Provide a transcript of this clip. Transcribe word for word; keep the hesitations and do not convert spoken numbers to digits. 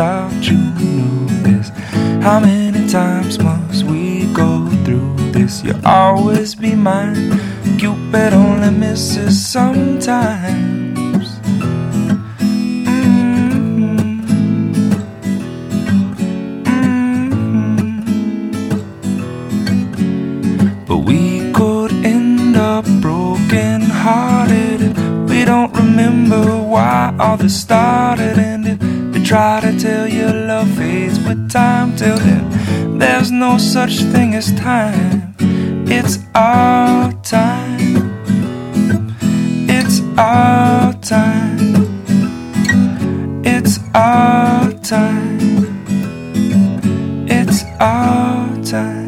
thought you knew this. How many times must we go through this? You'll always be mine. Cupid only misses sometimes. Mm-hmm. Mm-hmm. But we could end up broken hearted if we don't remember why all this started. And if they try to tell you love fades with time, tell them there's no such thing as time. It's our time. It's our time. It's our time. It's our time.